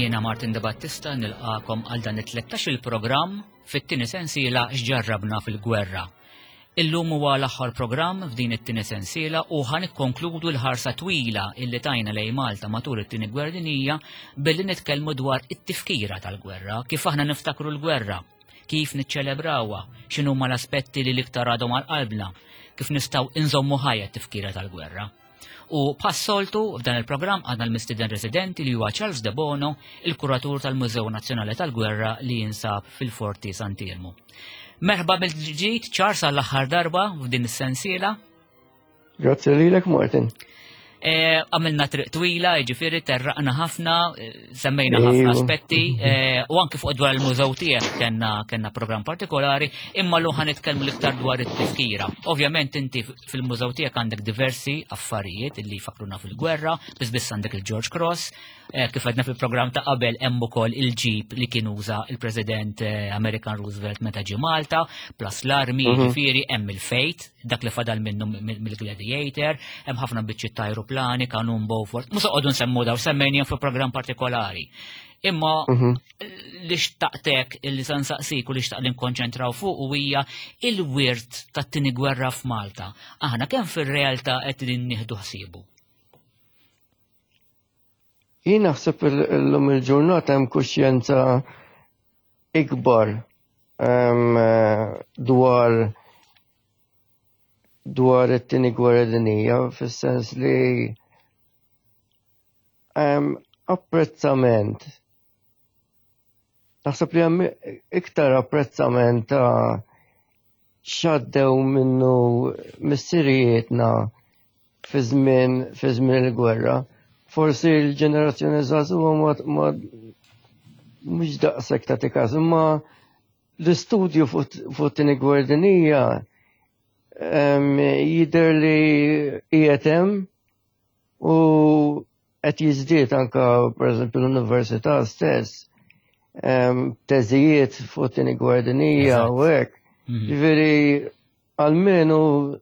Jiena Martin De Battista nilqakom għal dan it-13 il-programm fit-tieni sensiela x'ġarrabna fil-gwerra. Illum huwa l-aħħar programm f'din it-tieni sensiela u ħanikkonkludu l-ħarsa twila illi tajna lejn Malta matul it-tieni gwerdinija billi nitkellmu dwar it-tifkira tal-gwerra, kif aħna niftakru l-gwerra, kif niċċelebrawha, x'inhuma l-aspetti li l-iktar għadhom għal qalbna, kif nistgħu inżommu ħajja t-tifkira tal-gwerra. U passoltu f'dan il-programm għandna l-mistiden residenti li huwa Charles De Bono, il-kuratur tal-Mużew Nazzjonali tal-Gwerra li jinsab fil-Forti Sant'Elmo. Merħba bil-ġdid Charles għall-aħħar darba f'din is-sensiela. Grazzi lilek Martin. Għamilna triq twila, ġifieri terraqna ħafna, semmejna ħafna aspetti, u anke fuq dwar il-mużew tiegħek kellna programm partikolari, imma l ħanitkellmu l-iktar dwar it-tifkira. Ovvjament inti fil-mużew tiegħek għandek diversi affarijiet li jfakruna fil-gwerra, biss għandek il-George Cross, kif għedna fil-programm ta' qabel hemm ukoll il-ġip li kien uża il-President American Roosevelt meta ġie Malta, plus l-armi, ġifieri hemm il-fejt, dak li fadal minnu mill-Gladiator, hemm ħafna biċċiet ta' aeroplani, kanun Beaufort, mhux noqogħdu nsemmu daw semmejnihom fi programm partikolari. Imma li xtaqtek illi se nsaqsik u li xtaq li nkonċentraw fuq hija il-wirt tat-tieni gwerra f'Malta. Aħna kemm fir-realtà qed nieħdu ħsiebu? Jien naħseb illum il-ġurnata hemm kuxjenza ikbar dwar it-tieni gwerra dinjija, fis-sens li apprezzament. Naħseb li hemm iktar apprezzament ta' x'għaddew minnu missirijietna fi żmien il-gwerra. Forsi l-ġenerazzjoni żagħżugħa ma mhux daqshekk tagħti każ, imma l-istudju fuq tieni gwerdinija jidher li qiegħed hemm u qed jiżdied anke pereżempju l-Università stess teżijiet fuq tieni gwerdinija u hekk. Ġifieri almenu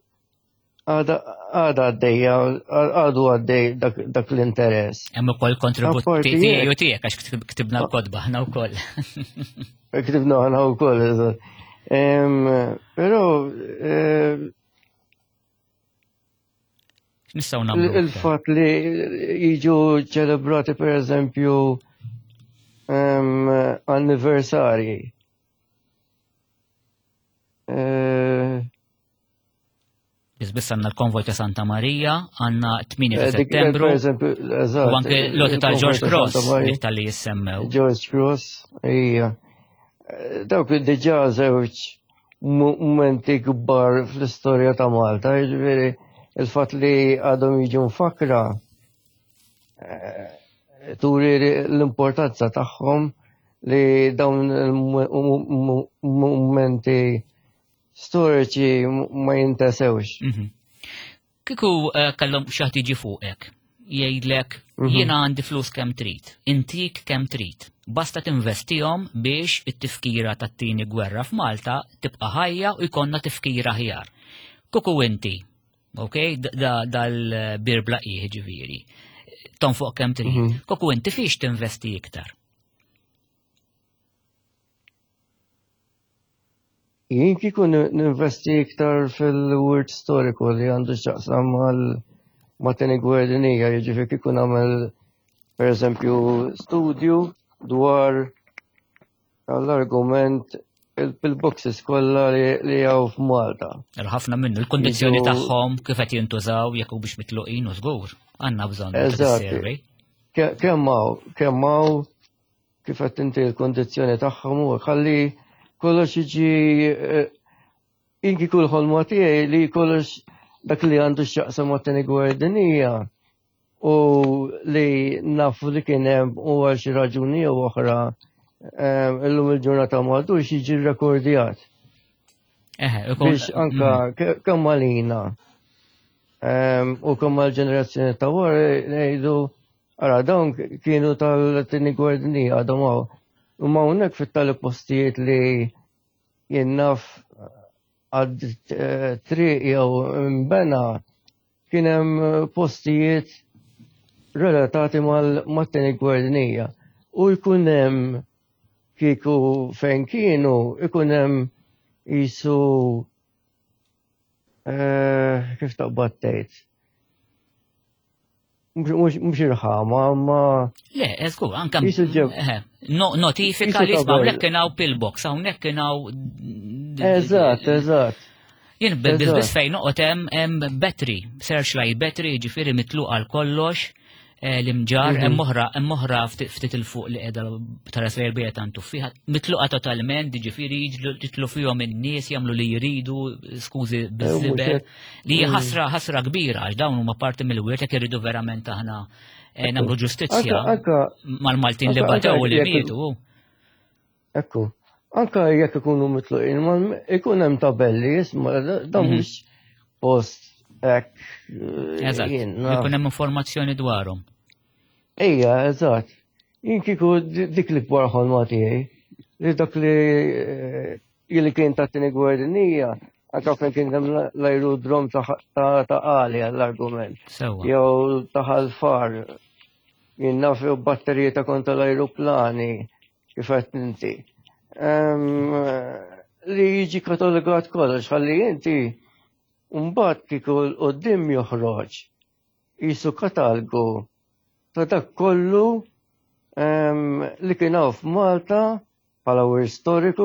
għadu għaddej dak l-interess. Hemm ukoll kontribut tiegħi u tiegħek għax ktibna l-kodba aħna wkoll. Ktibna aħna wkoll, eżatt. Però nistgħu nagħmlu il-fatt li jiġu ċelebrati pereżempju anniversarji. Biss għandna l-konvoj ta' Santa Maria, għandna 8 ta' Settembru, u anke l-loti ta' George Cross li jissemmew. George Cross, ija. Dawk diġà żewġ momenti kbar fl-istorja ta' Malta, jiġifieri il-fatt li għadhom jiġu mfakra turi l-importanza tagħhom li dawn il-momenti storiċi ma jintesewx. Kieku kellhom xi ħadd jiġi fuqek, jgħidlek jiena għandi flus kemm trid, intik kemm trid. Basta tinvestihom biex it-tifkira tat-tieni gwerra f'Malta tibqa' ħajja u jkollna tifkira aħjar. Kieku inti, okay, dal-birbla ġifieri, tonfoq kemm trid. Kieku inti fiex tinvesti iktar? Jien kieku ninvesti iktar fil-wirt storiku li għandu x'jaqsam ma' tieni gwerdinija, jiġifieri kieku nagħmel pereżempju studju dwar l-argument il-boxes kollha li hawn f'Malta. Ħafna minnu l-kundizzjoni tagħhom kif qed jintużaw jekk biex mitluqin u żgur għandna bżonn tas-survey. Kemm hawn kif qed inti l-kundizzjoni tagħhom u ħalli kollox jiġi inki kull ħolma tiegħi li kollox dak li għandu x'jaqsam ma' tieni gwerdinija u li nafu li kien hemm u għal xi raġuni jew oħra illum il-ġurnata m'għadux jiġi rrekordjat. Biex anke kemm għalina u kemm għall-ġenerazzjoni ta' wara ngħidu ara dawn kienu tal-tieni gwerdinija għadhom hawn. U ma' hawnhekk fit-tali postijiet li jien naf għad triq jew imbena kien hemm postijiet relatati mat-tieni gwerdinija. u jkun hemm kieku fejn kienu ikun hemm jisu kif taqbad tgħid. Mhux irħama, ma. Le, eżgur, anke notifika li isma' hawnhekk kien hawn pillbox, hawnhekk kien hawn. Eżatt. Jien biss fejn noqgħod hemm battery, searchlight battery, ġifieri mitluqa għal kollox. L-imġar, moħra ftit il-fuq li qiegħda taras l-erbija tantu fiha, mitluqa totalment, ġifieri jitlu fihom in-nies jagħmlu li jridu, skużi biż-żibel, li hija ħasra kbira għax dawn huma parti mill-wirt jekk irridu verament aħna nagħmlu ġustizzja mal-Maltin li batew u li mietu. Ekku, anke jekk ikunu mitluqin, ikun hemm tabelli isma' dan mhux post hekk. Eżatt, ikun hemm informazzjoni dwarhom. Ejja, eżatt. Jien kieku dik li kbar ħolma tiegħi, li dak li kien ta' tieni gwardinija, anke fejn kien hemm l-ajrudrom ta' qali għall-argument. Jew ta' ħalfar. Jien naf batterija ta' kontra l-ajruplani kif qed inti. Li jiġi katalogat kollox, ħalli inti mbagħad kieku l-qudiem joħroġ qisu katalgu ta' dak kollu li kien hawn f'Malta bħala wir storiku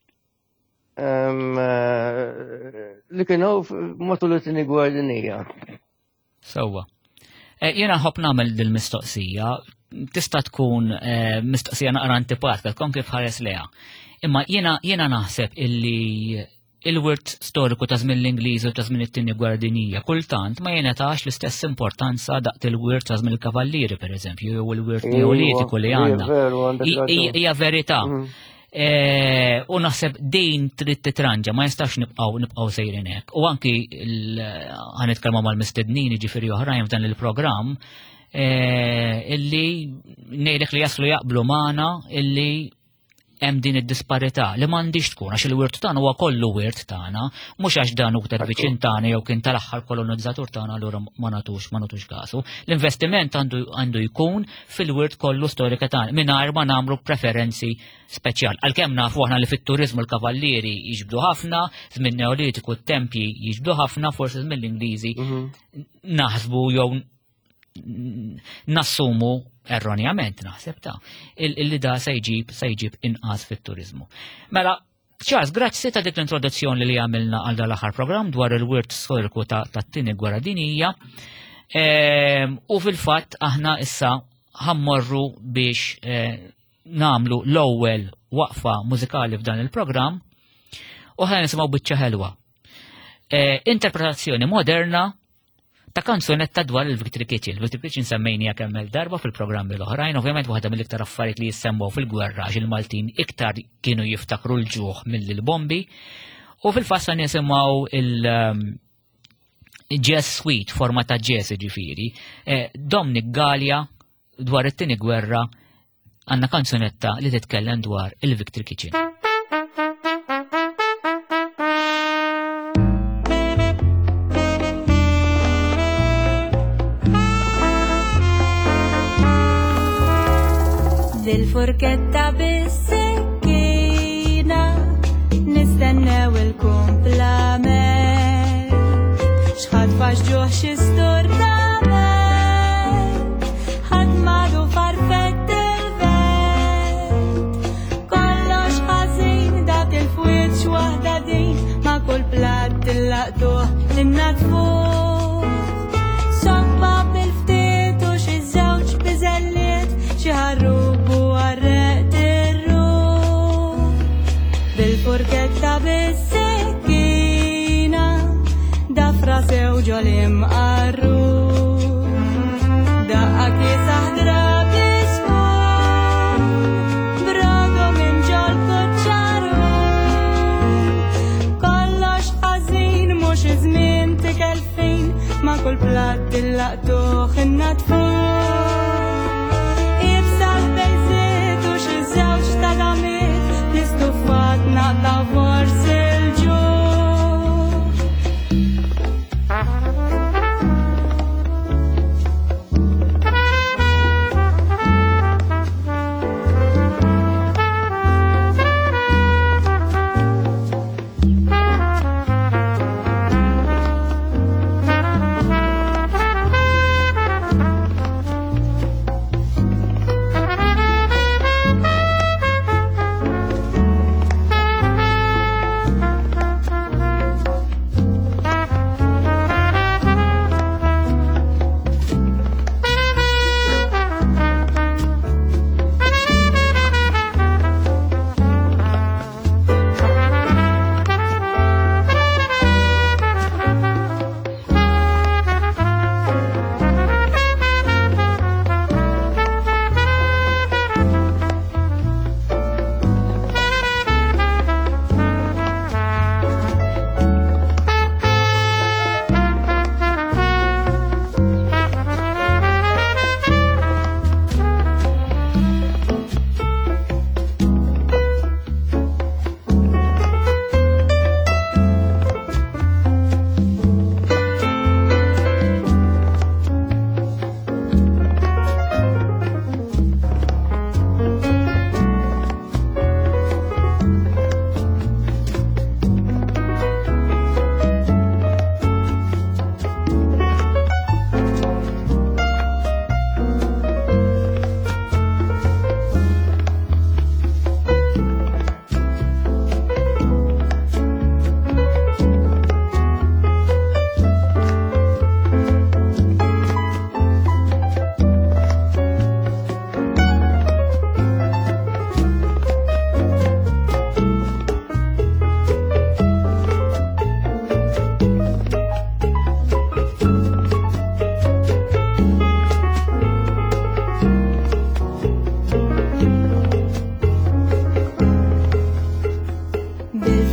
li kien hawn matul it-tieni gwardinija. Sewwa. Jiena nħobb nagħmel dil-mistoqsija, tista' tkun mistoqsija naqra antipatika, tkun kif ħares leha. Imma jiena naħseb illi il-wirt storiku ta' żmien l-Ingliżi u ta' żmien it-tieni gwardinija kultant ma jingħatax l-istess importanza daqt il-wirt ta' żmien il-kavallieri pereżempju jew il-wirt neolitiku li għandna. Hija verità. U naħseb din trid titranġa ma jistax nibqgħu sejrin hekk. U anki ħanitkellmu mal-mistednin jiġifieri oħrajn f'dan il-programm illi ngħidlek li jaslu jaqblu magħna illi hemm din id-disparità li m'għandix tkun għax il-wirt tagħna huwa kollu wirt tagħna, mhux għax dan hu tal-viċin tagħna jew kien tal-aħħar kolonizzatur tagħna allura ma nagħtux kasu. L-investiment għandu jkun fil-wirt kollu storika tagħna mingħajr ma nagħmlu preferenzi speċjali. Għalkemm nafu aħna li fit-turiżmu l-kavallieri jiġbdu ħafna, żmien neolitiku t-tempji jiġbdu ħafna, forsi żmien l-Ingliżi naħsbu jew nassumu erronjament naħseb illi da se jġib inqas fit-turizmu. Mela, Charles, grazzi ta' dik l-introduzzjoni li għamilna għal dal-aħħar programm dwar il-wirt storiku tat-tieni gwerra dinjija. U fil-fatt aħna issa ħammorru biex nagħmlu l-ewwel waqfa mużikali f'dan il-programm u ħana nisimgħu biċċa ħelwa. Interpretazzjoni moderna ta' kanzunetta dwar il-Victory Kitchen. Il-Victory Kitchen semmejnija kemm darba fil-programmi l-oħrajn, ovvjament waħda mill-iktar affarijiet li jissemmu fil-gwerra il-Maltin iktar kienu jiftakru l-ġuħ mill-bombi. U fil-fassa nisimgħu il-jazz suite, forma ta' jazz ġifieri. Dominic Gallia dwar it-tieni gwerra għandna kanzunetta li titkellem dwar il-Victory Kitchen. Bil-furketta bis-sikkina nistennew il-kumplament x'ħadfa ġuħ xi sturnament ħadd madu farfett il-vent kollox ħażin dak il-fwiet x'waħda din ma' kull platt tillaqtuh tinnatfuh soppa bil-ftiet u xi żewġ biżelliet xi ħarrubu għarreqt ir-ruħ bil-furketta bis-sikkina dafra sew ġolim qarruh daqqa kiesaħ drab jisfuq brodu minn ġol kuċċaru kollox ħażin mhux iż-żmien tikel fin ma' kull platt tillaqtuh innatfuh l-istuffat naqta forsi l-ġuħ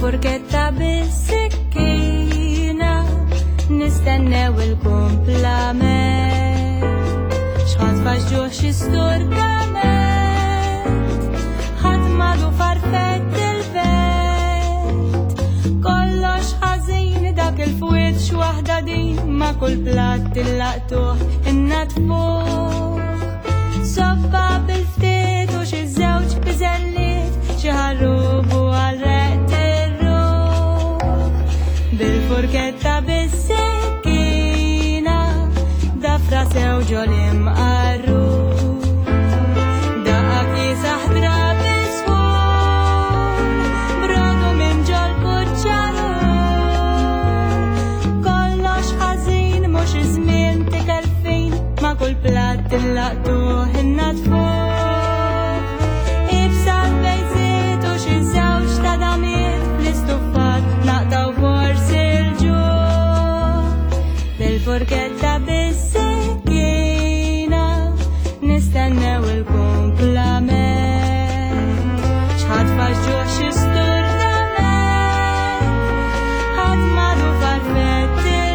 bil-furketta bis-sikkina nistennew il-kumplament x'ħadd faġġuh xi sturkament ħadd madu farfett il-vett kollox ħażin dak il-fwied x'waħda din ma' kull platt illaqtuh innatfuh sobba bil-ftit u xi żewġ biżelliet xi ħarrubu għal reqt ir-ruħ bil-furketta bis-sikkina dafra sew ġol imqarruh daqqa kiesaħ drab iswur brodu minn ġol puċċarur kollox ħażin mhux iż-żmien tikel fejn ma' kull platt illaqtuh innatfuh ibsat bejżiet u xi żewġ ta' damiet fl-istuffat naqtaw forsi l-ġuħ bil-furketta bis-sikkina nistennew il-kumplament x'ħadd faġġuh xi sturkament ħadd madu farfett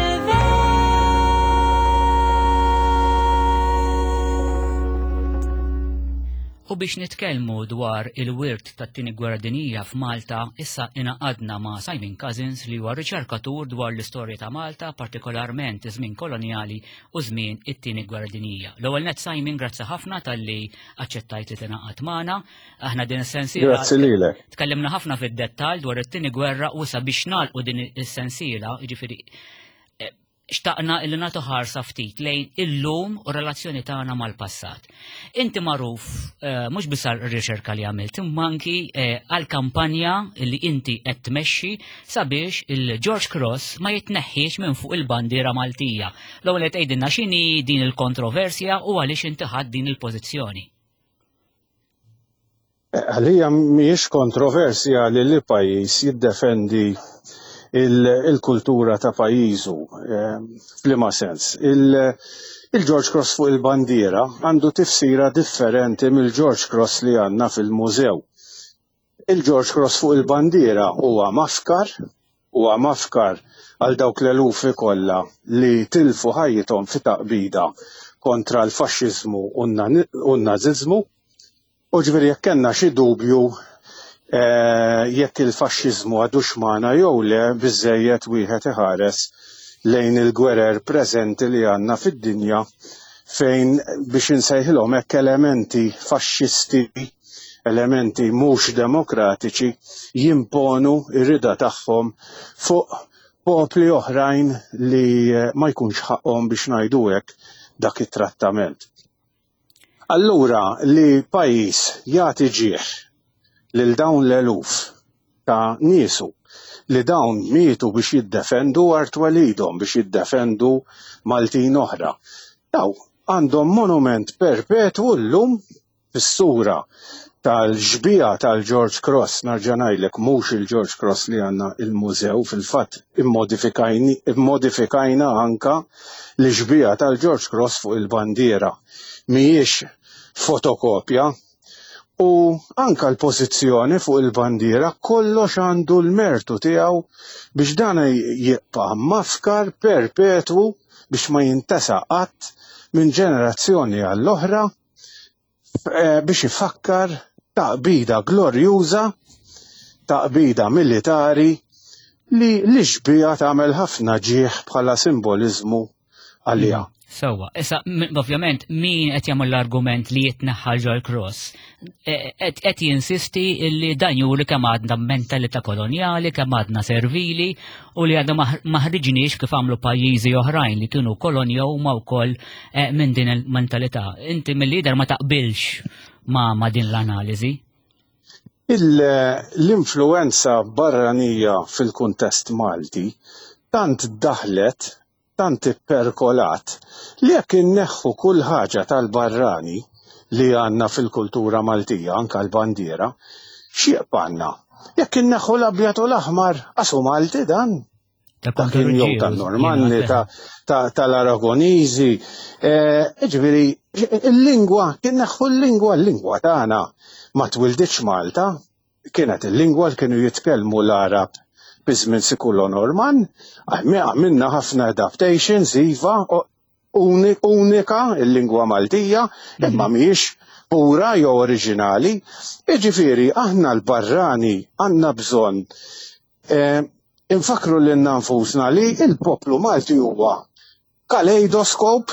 U biex nitkellmu dwar il-wirt tat-tieni gwerra dinjija f'Malta, issa inaqadna ma' Simon Cousins li huwa riċerkatur dwar l-istorja ta' Malta, partikolarment iż-żmien kolonjali u żmien it-tieni gwerra dinjija. L-ewwel nett Simon, grazzi ħafna talli aċċettajt li tingħaqad magħna. Aħna din is-sensiela Grazzi lilek. tkellimna ħafna fid-dettall dwar it-tieni gwerra u sa biex nagħlqu din is-sensiela, jiġifieri xtaqna illi nagħtu ħarsa ftit lejn illum u relazzjoni tagħna mal-passat. Inti magħruf mhux biss għar-riċerka li għamilt, imma anki għall-kampanja li inti qed tmexxi sabiex il-George Cross ma jitneħħiex minn fuq il-bandiera Maltija. L-ewwel qed tgħidilna x'inhi din il-kontroversja u għaliex inti ħadd din il-pożizzjoni. Għalija mhijiex kontroversja li l-pajjiż jiddefendi il-kultura ta' pajjiżu f'liema sens. Il-George Cross fuq il-bandiera għandu tifsira differenti mill-George Cross li għandna fil-mużew. Il-George Cross fuq il-bandiera huwa mafkar għal dawk l-elufi kollha li tilfu ħajjithom fi taqbida kontra l-faxxiżmu u n-naziżmu. U ġifieri jekk kellna xi dubju jekk il-faxxiżmu għadux magħna jew le biżżejjed wieħed iħares lejn il-gwerer preżenti li għandna fid-dinja fejn biex insejħilhom hekk elementi faxxisti, elementi mhux demokratiċi jimponu r-rida tagħhom fuq popli oħrajn li ma jkunx ħaqhom biex ngħidu hekk dak it-trattament. Allura li pajjiż jagħti ġieħ lil dawn l-eluf ta' niesu li dawn mietu biex jiddefendu art walidhom biex jiddefendu Maltin oħra. Daw għandhom monument perpetwu llum fis-sura tal-ġbija tal-George Cross, narġa' ngħidlek mhux il-George Cross li għandna il-mużew fil-fatt immodifikajna anka l-ġbija tal-George Cross fuq il-bandiera. Mhijiex fotokopja. U anka l-pożizzjoni fuq il-bandiera kollox għandu l-mertu tiegħu biex dan jibqa' mafkar perpetwu biex ma jintesa' qatt minn ġenerazzjoni għall-oħra biex ifakkar taqbida glorjuża, taqbida militari li l-ġbija tagħmel ħafna ġieħ bħala simboliżmu għaliha. Sewwa, issa ovvjament min qed jagħmel l-argument li jitneħħa George Cross qed jinsisti li dan juri kemm għadna mentalità kolonjali, kemm għadna servili u li għadna ma ħriġniex kif għamlu pajjiżi oħrajn li kienu kolonja huma wkoll minn din il-mentalità. Inti mill-lider ma taqbilx ma' din l-analiżi? L-influenza barranija fil-kuntest Malti tant daħlet tant ipperkolat li jekk inneħħu kull ħaġa tal-barrani li għandna fil-kultura Maltija anke l-bandiera, x'jibqanna? Jekk inneħħu l-abjad u l-aħmar qasu Malti dan. Ta' kien jew tan-Normanni, tal-Aragoniżi. Ġifieri il-lingwa, kien neħħu l-lingwa tagħna ma twilditx Malta, kienet il-lingwa li kienu jitkellmu l-Arab bizmin Siculo Norman, għamilna ħafna adaptations, iva, unika il-lingwa Maltija, imma mhijiex pura jew oriġinali. Jiġifieri aħna l-barrani għandna bżonn infakru lil nfusna li l-poplu Malti huwa kaleidoskop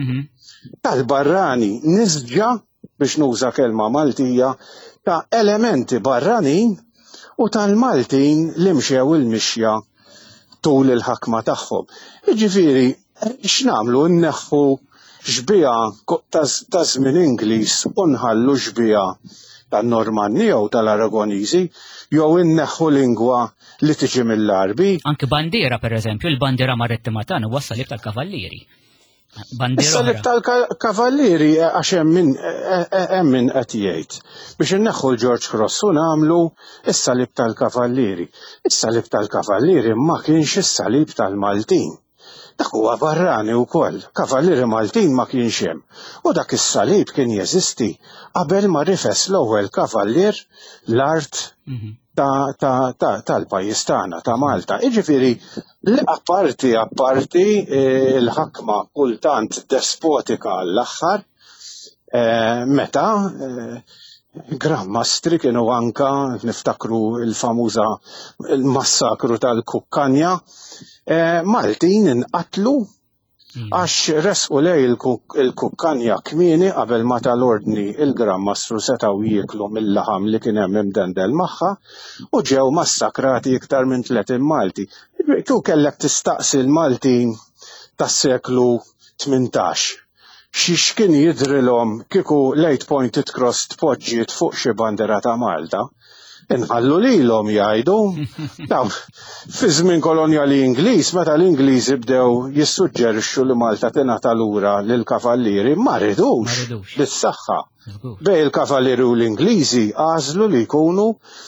tal-barrani nisġa biex nuża kelma Maltija ta' elementi barranin u tal-Maltin li mxew il-mixja tul il-ħakma tagħhom. Jiġifieri x'nagħmlu nneħħu xbija ta' żmien Ingliż u nħallu xbija tan-Normanni jew tal-Aragoniżi jew inneħħu lingwa li tiġi mill-Arbi. Anke bandiera pereżempju, il-bandiera marittima tagħna huwa s-salib tal-kavallieri. Is-salib tal-kavallieri għax hemm min qed jgħid biex inneħħu l-George Cross u nagħmlu is-salib tal-kavallieri. Is-salib tal-kavallieri ma kienx is-salib tal-Maltin. Dak huwa barrani wkoll, kavallieri Maltin ma kienx hemm. U dak is-salib kien jeżisti qabel ma rifes l-ewwel kavallier l-art tal-pajjiż tagħna ta' Malta. Jiġifieri apparti l-ħakma kultant despotika l-aħħar meta Grammastri kienu anka niftakru il-famuża il-massakru tal-Kukkanja Maltin inqatlu għax resqu lej il-Kukkanja kmieni qabel ma tal-ordni il-Grammastru setgħu jieklu mill-laħam li kien hemm imdendel magħha u ġew massakrati iktar minn 30 Malti. Tu kellek tistaqsi l-Maltin tas-seklu 18. X'kien jidrilhom kieku late pointed cross tpoġġiet fuq xi bandera ta' Malta. Inħallu lilhom jgħidu. Fi żmien kolonjali Ingliż meta l-Ingliżi bdew jissuġġerixxu li Malta tingħata lura lill-kavallieri ma rridux bis-saħħa. Bejn il-kavallieri u l-Ingliżi għażlu li jkunu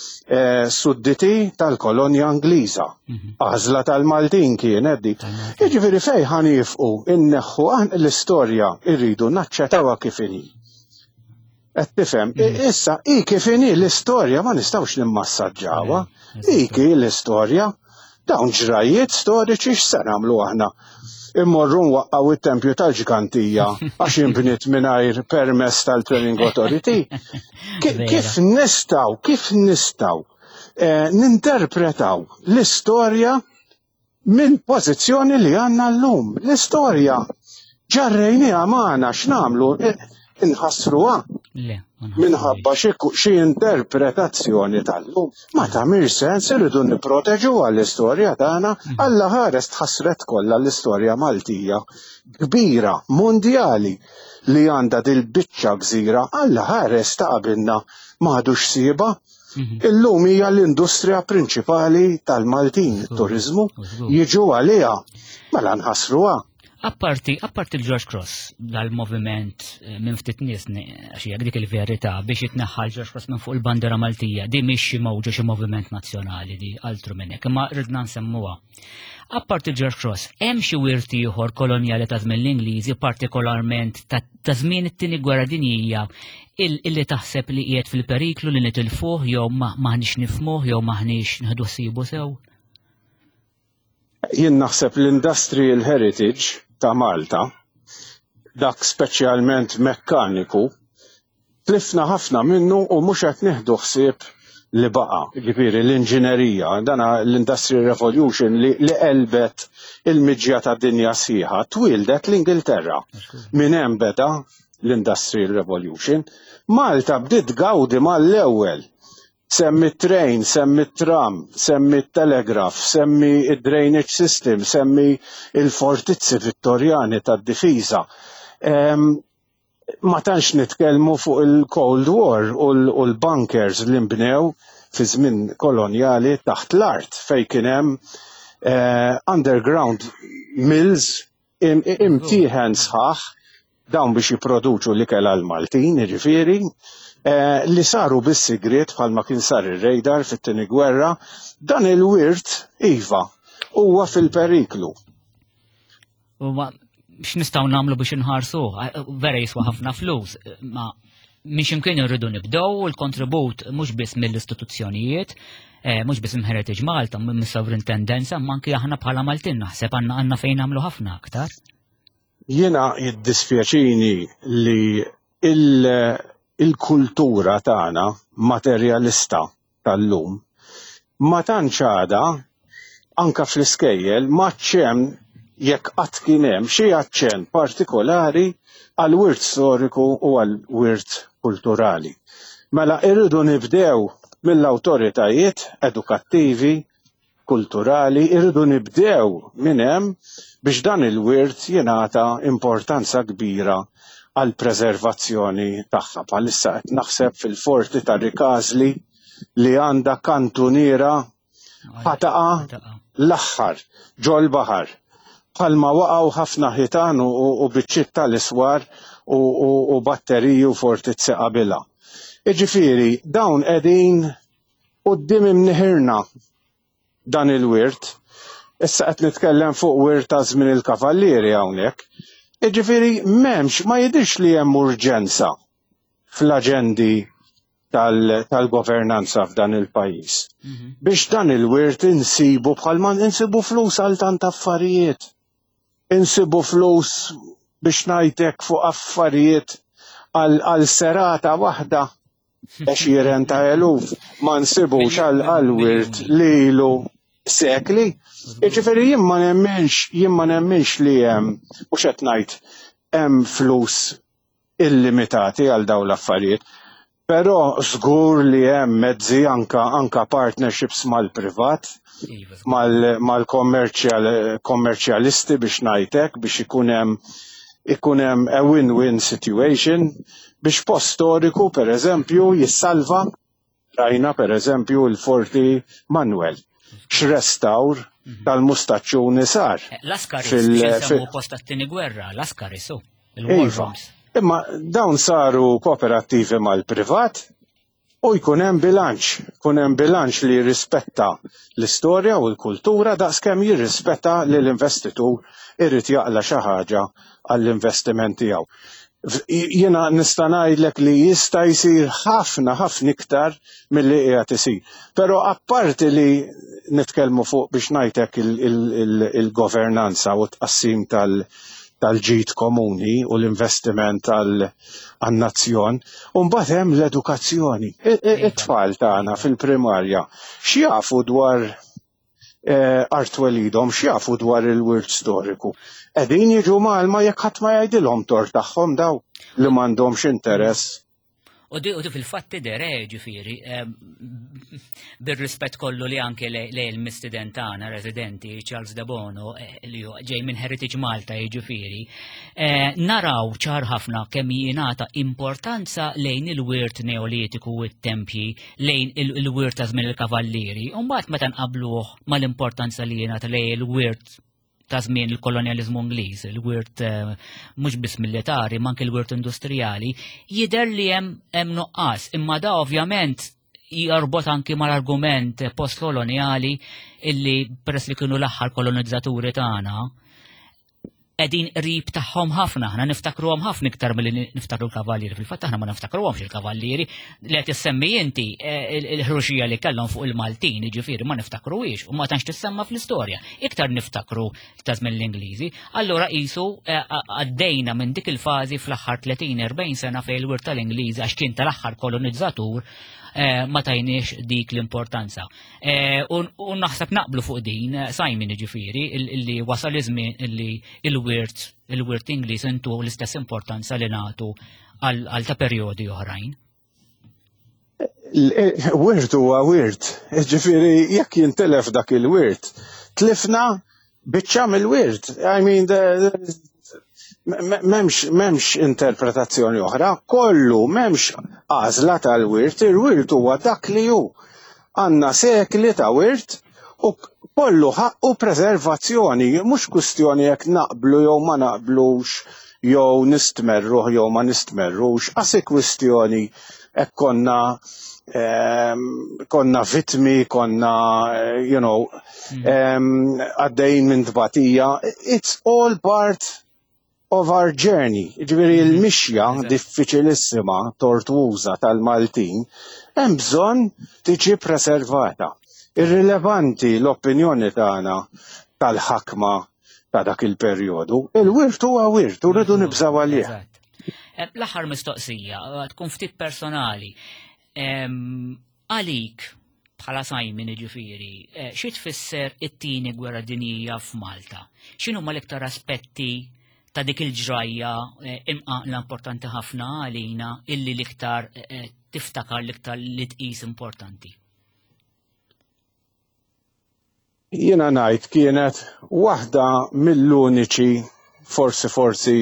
sudditi tal-kolonja Ingliża. Għażla tal-Maltin kienet dik. Jiġifieri fejn ħanifqu inneħħu l-istorja rridu naċċettawha kif inhi. Qed tifhem, issa kif inhi l-istorja ma nistgħux nimmassaġġawha. Ki l-istorja dawn ġrajiet storiċi x'se nagħmlu aħna. Immorru nwaqqgħu it-Tempju tal-Ġgantija għax inbniet mingħajr permess tal-Planning Authority. Kif nistgħu ninterpretaw l-istorja minn pożizzjoni li għandna llum. L-istorja ġarrejniha magħna x'nagħmlu inħassruha minħabba xi interpretazzjoni tal-lum. Ma tagħmilx sens irridu nipproteġuha l-istorja tagħna Alla ħares tħassret kollha l-istorja Maltija kbira, mondjali li għandha dil-biċċa gżira Alla ħares ta' qabilna m'għadux sieba. Illum hija l-industrija prinċipali tal-Maltin, it-turiżmu, jiġu għaliha mela nħassruha. Apparti il-George Cross dal-moviment minn ftit nies għax hija dik il-verità biex jitneħħa l-George Cross minn fuq il-bandera Maltija, di mhix xi mowġa xi moviment nazzjonali di altru minn hekk, imma ridna nsemmuha. Apparti il-George Cross, hemm xi wirt ieħor kolonjali ta' żmien l-Ingliżi, partikolarment ta' żmien it-tieni gwerra dinjija, illi taħseb li qiegħed fil-periklu li nitilfuh jew maħniex nifhmuh jew maħniex nieħdu ssibu sew? Jien naħseb l-industrial heritage ta' Malta, dak speċjalment mekkaniku, tlifna ħafna minnu u mhux qed nieħdu ħsieb li baqa', ġifieri l-inġinerija, dana l-Industrial Revolution li qelbet il-miġja tad-dinja sħiħa, twildet l-Ingilterra. Minn hemm beda l-Industrial Revolution, Malta bdiet gawdi mal-ewwel. Semmi train, semmi tram, semmi telegraf, semmi id-drainage system, semmi il-fortizzi vittorjani tad-difiża. Ma tantx nitkellmu fuq il-Cold War u l-bunkers li nbnew fi żmien kolonjali taħt l-art fejn kien hemm underground mills imtieħen sħaħ dawn biex jipproduċu l-ikel għall-Maltin, jiġifieri. Li saru bis-sigriet bħalma kien sar ir-radar fit-tieni gwerra, dan il-wirt iva huwa fil-periklu. X'nistgħu nagħmlu biex inħarsu? Vera jiswa ħafna flus, ma miex imkien irridu nibdew il-kontribut mhux biss mill-istituzzjonijiet, mhux biss Heritage Malta, mis-sovrintendenza, ma anke aħna bħala Maltin naħseb għandna fejn nagħmlu ħafna aktar. Jiena jiddispjaċini li il-kultura tagħna materjalista tal-lum ma tantx għadha anke fl-iskejjel maċċem jekk qatt kien hemm xi aċċent partikolari għal wirt storiku u għal wirt kulturali. Mela irridu nibdew mill-awtoritajiet edukattivi, kulturali, irridu nibdew minn hemm biex dan il-wirt jingħata importanza kbira għal preservazzjoni tagħha. Bħalissa qed naħseb fil-forti ta' Rikasli li għandha kantuniera ħataqa l-aħħar ġol baħar. Bħalma waqgħu ħafna ħitan u biċċiet tal-iswar u batteriji u fortizzi qabilha. Jiġifieri dawn qegħdin quddiem imnieħirna dan il-wirt. Issa qed nitkellem fuq wirt ta' żmien il-kavallieri hawnhekk. Jiġifieri m'hemmx ma jidhirx li hemm urġenza fl-aġendi tal-governanza f'dan il-pajjiż. Biex dan il-wirt insibu bħalma insibu flus għal tant affarijiet. Insibu flus biex ngħidlek fuq affarijiet għal serata waħda 20 ta' eluf ma nsibux għal-wirt li ilu sekli. Jiġifieri jien ma nemmenx li hemm mhux qed ngħid hemm flus illimitati għal dawn l-affarijiet. Però żgur li hemm mezzi anka partnerships mal-privat, mal-kommerċjalisti biex ngħidlek biex ikun hemm a win-win situation biex post storiku pereżempju jissalva rajna pereżempju l-Forti Manuel x'restawr tal-mustaċċuni sar. L-Askaris semmu post tat-tieni gwerra, l-Askaris il-war rooms. Imma dawn saru kooperattivi mal-privat u jkun hemm bilanċ li jirrispetta l-istorja u l-kultura daqskemm jirrispetta li l-investitur irid jaqla xi ħaġa għall-investiment tiegħu. Jiena nista' ngħidlek li jista' jsir ħafna iktar milli qiegħed isir. Però apparti li nitkellmu fuq biex ngħidlek il-governanza u tqassim tal-ġid komuni u l-investiment għan-nazzjon, u mbagħad hemm l-edukazzjoni. It-tfal tagħna fil-primarja x'jafu dwar art welidhom, x'jafu dwar il-wirt storiku. Qegħdin jiġu malma jekk ħadd ma jgħidilhom tor tagħhom daw li m'għandhomx interess. U di fil-fatt tidher ġifieri bir-rispett kollu li anke lej il-mistiden tagħna residenti Charles De Bono li ġej minn Heritage Malta jiġifieri naraw ċar ħafna kemm jingħata importanza lejn il-wirt neolitiku u t-tempji lejn il-wirt ta' żmien il-kavallieri u mbagħad meta nqabbluh mal-importanza li jingħata lejn il-wirt ta' żmien il-kolonjaliżmu Ingliż, il-wirt mhux biss militari, ma anke l-wirt industrijali, jidher li hemm nuqqas, imma da ovvjament jarbot anki mal-argument postkoloniali illi peress li kienu l-aħħar kolonizzaturi tagħna qegħdin qrib tagħhom ħafna, aħna niftakruhom ħafna iktar milli niftakru l-kavallieri. Fil-fatt aħna ma niftakruhomx il-kavallieri li qed issemmi inti il-ħruxija li kellhom fuq il-Maltin, jiġifieri ma niftakruhiex u ma tantx tissemma fl-istorja. Iktar niftakru ta' żmien l-Ingliżi. Allura qisu għaddejna minn dik il-fażi fl-aħħar 30-40 sena fejn il-wirt tal-Ingliżi għax kien tal-aħħar kolonizzatur ma tajniex dik l-importanza. U naħseb naqblu fuq din, Simon ġifieri, illi wasal iż-żmien illi il-wirt Ingliż intu l-istess importanza li nagħtu għal ta' perjodi oħrajn. Wirt huwa wirt, ġifieri jekk jintelef dak il-wirt, tlifna biċċa mill-wirt. I mean, memx interpretazzjoni oħra, kollu memx għażla tal-wirt, il-wirt huwa dak li hu. Għandna sekli ta' wirt u kollu ħaqqu preservazzjoni, mhux kwistjoni jekk naqblu jew ma naqblux, jew nistmerruh jew ma nistmerrux, għasi kwistjoni hekk konna vittmi, konna għaddejjin minn tbatija. It's all part of our journey, ġifieri l-mixja diffiċilissima, tortuża tal-Maltin, hemm bżonn tiġi preservata. Irrilevanti l-opinjoni tagħna tal-ħakma ta' dak il-perjodu, il-wirt huwa wirt, u rridu nibżgħu għalih. L-aħħar mistoqsija, tkun ftit personali. Għalik, bħala Simon ġifieri, xi tfisser it-tieni gwerra dinjija f'Malta? X'inhu huma l-iktar aspetti ta' dik il-ġrajja imqaqla importanti ħafna għalina illi l-iktar tiftakar l-iktar li tqis importanti? Jiena ngħid kienet waħda mill-uniċi forsi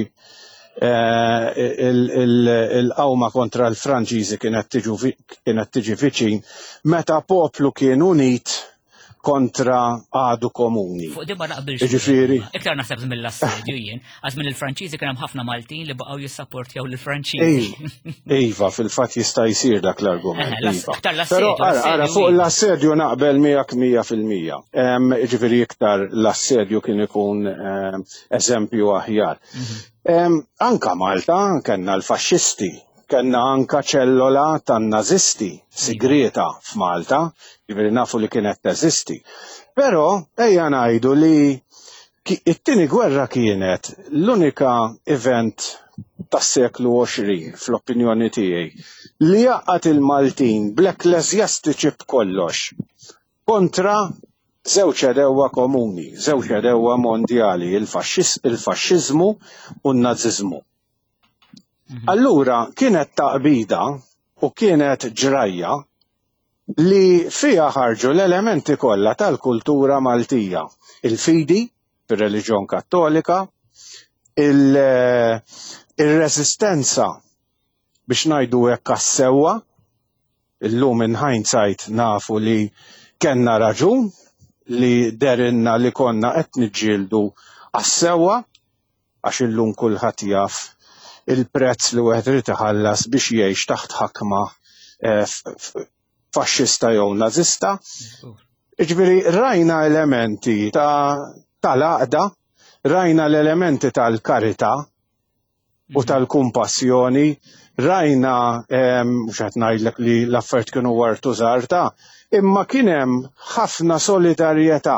il-qawma kontra l-Franċiżi kienet tiġi viċin meta poplu kien unit kontra għadu komuni. Fuq di ma naqbilx. Ġifieri. Iktar naħseb mill-assedju jien, għaż minn il-Franċiżi kien hemm ħafna Maltin li baqgħu jissapportjaw lill-Franċiżi. Iva, fil-fatt jista' jsir dak l-argument. Però ara fuq l-assedju naqbel 100%. Ġifieri iktar l-assedju kien ikun eżempju aħjar. Anka Malta kellna l-faxxisti, kellna anka ċellola tan-nazisti sigreta f'Malta, ġifieri nafu li kienet teżisti. Però ejja ngħidu li it-tieni gwerra kienet l-unika event tas-seklu 20 fl-opinjoni tiegħi li jaqgħad il-Maltin bl-ekklesjastiċi b'kollox kontra żewġ edewwa komuni, żewġ edewwa mondjali, il-faxxiżmu u n-naziżmu. Allura kienet taqbida u kienet ġrajja li fiha ħarġu l-elementi kollha tal-kultura Maltija. Il-fidi, ir-reliġjon Kattolika, il-resistenza biex ngħidu hekk għas-sewwa, illum in hindsight nafu li kellna raġun li derinna li konna qed niġġieldu għas-sewwa għax illum kulħadd jaf il-prezz li wieħed irid iħallas biex jgħix taħt ħakma faxxista jew nażista. Jiġifieri rajna elementi tal-għaqda, rajna l-elementi tal-karità u tal-kumpassjoni, rajna mhux qed ngħidlek li l-affarijiet kienu wartu żgħar imma kien hemm ħafna solidarjetà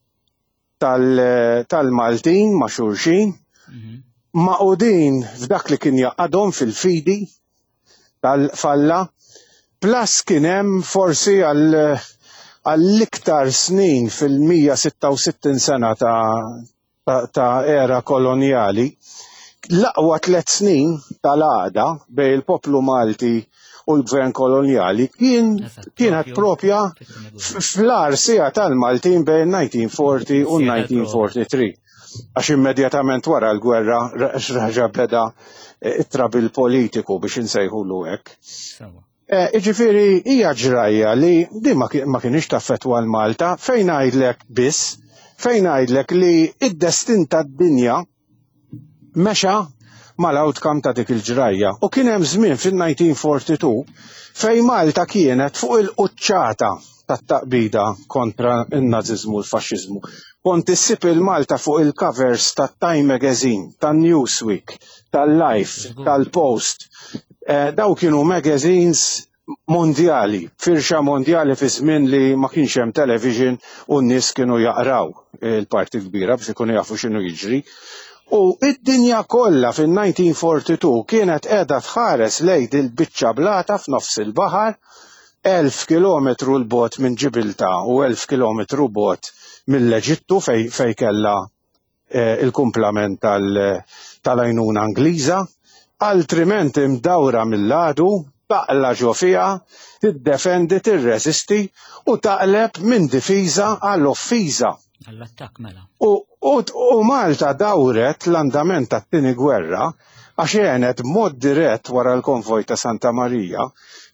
tal-Maltin ma' xulxin, maqudin f'dak li kien jaqadhom fil-fidi tal-falla, plus kien hemm forsi għall-iktar snin fil-166 sena ta' era kolonjali, l-aqwa 3 snin tal-għaqda bejn il-poplu Malti u l-gvern kolonjali kienet propja fl-ar sija tal-Maltin bejn 1940 u 1943. Għax immedjatament wara l-gwerra raġa beda it-trabil politiku biex insejħulu hekk. Ġifieri hija ġrajja li di ma kienx taffettwa l-Malta fejn ngħidlek li id-destin tad-dinja mexa mal-outcome ta' dik il-ġrajja. U kien hemm żmien fin-1942 fejn Malta kienet fuq il-quċċata tat-taqbida kontra n-naziżmu u l-faxxiżmu. Kont issib il-Malta fuq il-covers tat-Time Magazine, tan-Newsweek, tal-Life, tal-Post. Daw kienu magazines mondjali, firxa mondjali fi żmien li ma kienx hemm television u n-nies kienu jaqraw il-parti kbira biex ikunu jafu x'inhu jiġri. U id-dinja kollha fin-1942 kienet qiegħda tħares lejn il-biċċa blata f'nofs il-baħar, 1000 kilometru l-bogħod minn Ġibilta u 1000 kilometru bogħod mill-Eġittu fejn kellha il-kumplament tal-għajnuna Angliża, altriment imdawra mill-għadu, taqla ġo fiha, tiddefendi, tirreżisti u taqleb minn difiża għall-offiża. Għall-attakk mela. U Malta dawret l-andament tat-tieni gwerra għax għenet b'mod dirett wara l-konvoj ta' Santa Marija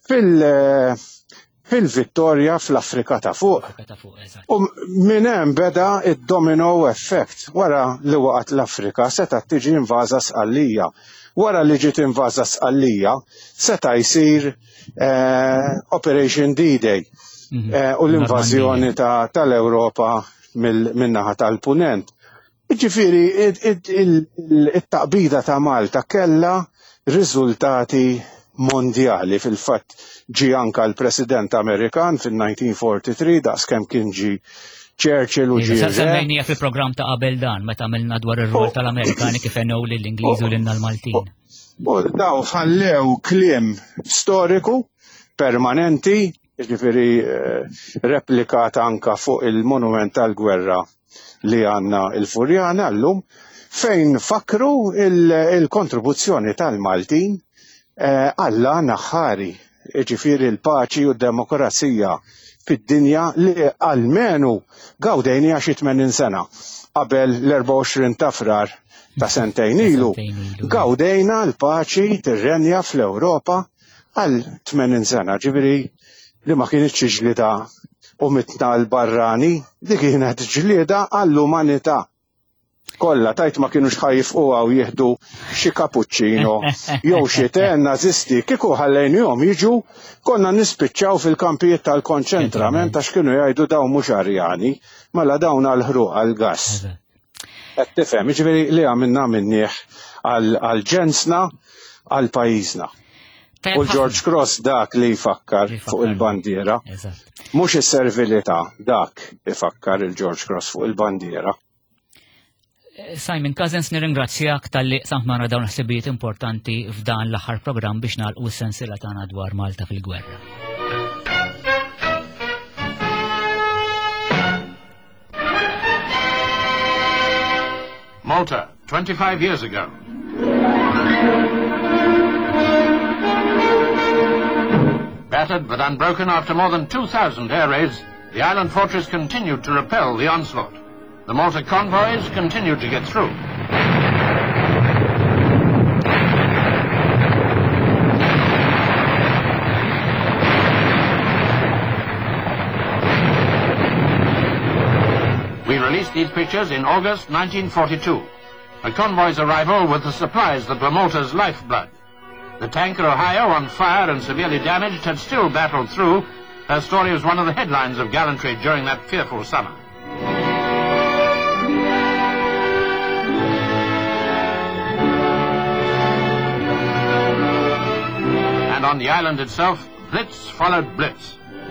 fil-vittorja fl-Afrika ta' fuq. U minn hemm beda id-domino effect. Wara li waqgħet l-Afrika seta' tiġi invaża Sqallija. Wara li ġiet invaża Sqallija seta' jsir Operation D-Day u l-invażjoni tal-Ewropa min-naħa tal-punent. Ġifieri it-taqbida ta' Malta kellha riżultati mondjali fil-fatt ġie anke l-President Amerikan fin-1943 daqskemm kien ġie Churchill u ġie. Semmejnija fil-programm ta' qabel dan meta għamilna dwar ir-rol tal-Amerikani kif għennew lill-Ingliżi u lil-Maltin. Daw ħallew kliem storiku permanenti, ġifieri replikata anke fuq il-monument tal-gwerra li għandna il-Furjana llum fejn fakru il-kontribuzzjoni tal-Maltin għalla naħħari, ġifieri l-paċi u d-demokrazija fid-dinja li għalmenu gawdejnija xi 80 sena qabel l-24 ta' frar ta' sentejn ilu. Gawdejna l-paċi tirrenja fl-Ewropa għal 80 sena, ġifieri li ma kienitx ġlieda u mitna l-barrani, li kienet ġlieda għall-umanità. Kolla tajt ma kienux ħajfquha u jieħdu xi cappuccino jew xi te nazisti kieku ħallejnihom jiġu konna nispiċċaw fil-kampijiet tal-konċentrament għax kienu jgħidu dawn mhux Arjani, mela dawn għall-ħruq għall-gass. Qed tifhem, jiġifieri li għamilna minnieh għall-ġensna għall-pajjiżna. U George Cross dak li jfakkar fuq il-bandiera. Mhux is-servilità dak ifakkar il-George Cross fuq il-bandiera. Simon Cousins, nirringrazzjak tal-li saħmana dawn ħsibijiet importanti f'dan l-aħħar programm biex nagħlqu s-sensiela tagħna dwar Malta fil-gwerra. Malta, 25 years ago. Battered but unbroken after more than 2,000 air raids, the island fortress continued to repel the onslaught. The Malta convoys continued to get through. We released these pictures in August 1942. A convoy's arrival with the supplies that were Malta's lifeblood. The tanker Ohio, on fire and severely damaged, had still battled through. Her story was one of the headlines of gallantry during that fearful summer. And on the island itself, blitz followed blitz.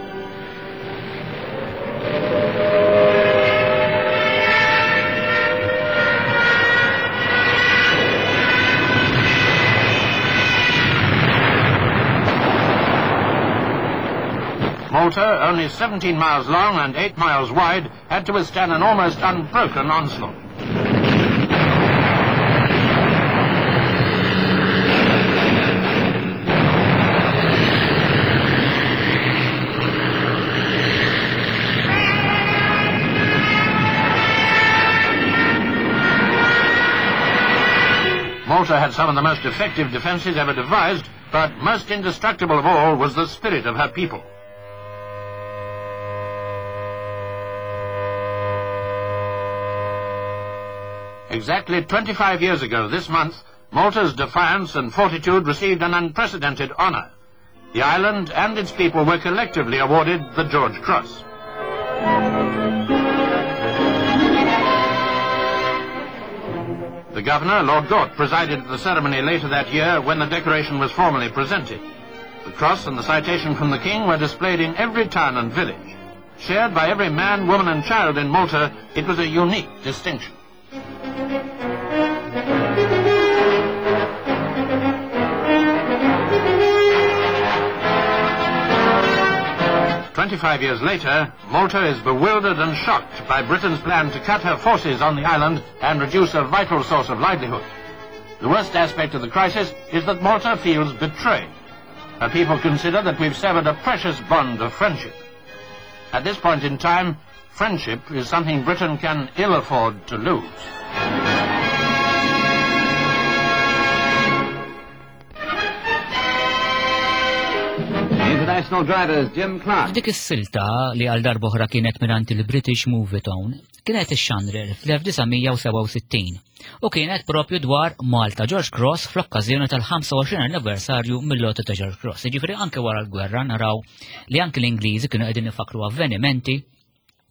Malta, only 17 miles long and 8 miles wide, had to withstand an almost unbroken onslaught. Malta had some of the most effective defenses ever devised, but most indestructible of all was the spirit of her people. Exactly 25 years ago this month, Malta's defiance and fortitude received an unprecedented honor. The island and its people were collectively awarded the George Cross. The governor, Lord Gort, presided at the ceremony later that year when the decoration was formally presented. The cross and the citation from the king were displayed in every town and village. Shared by every man, woman and child in Malta, it was a unique distinction. "25 years later, Malta is bewildered and shocked by Britain's plan to cut her forces on the island and reduce a vital source of livelihood. The worst aspect of the crisis is that Malta feels betrayed. Her people consider that we've severed a precious bond of friendship. At this point in time, friendship is something Britain can ill afford to lose." International drivers Jim Clark. Dik is-silta li għal darbohra kienet minant il-British Movietone kienet ix-xandrer fl-1967 u kienet propju dwar Malta George Cross fl-okkażjoni tal-25 anniversarju mill-logħta ta' George Cross. Jiġifieri anke wara l-gwerra naraw li anke l-Ingliżi kienu qegħdin ifakru avvenimenti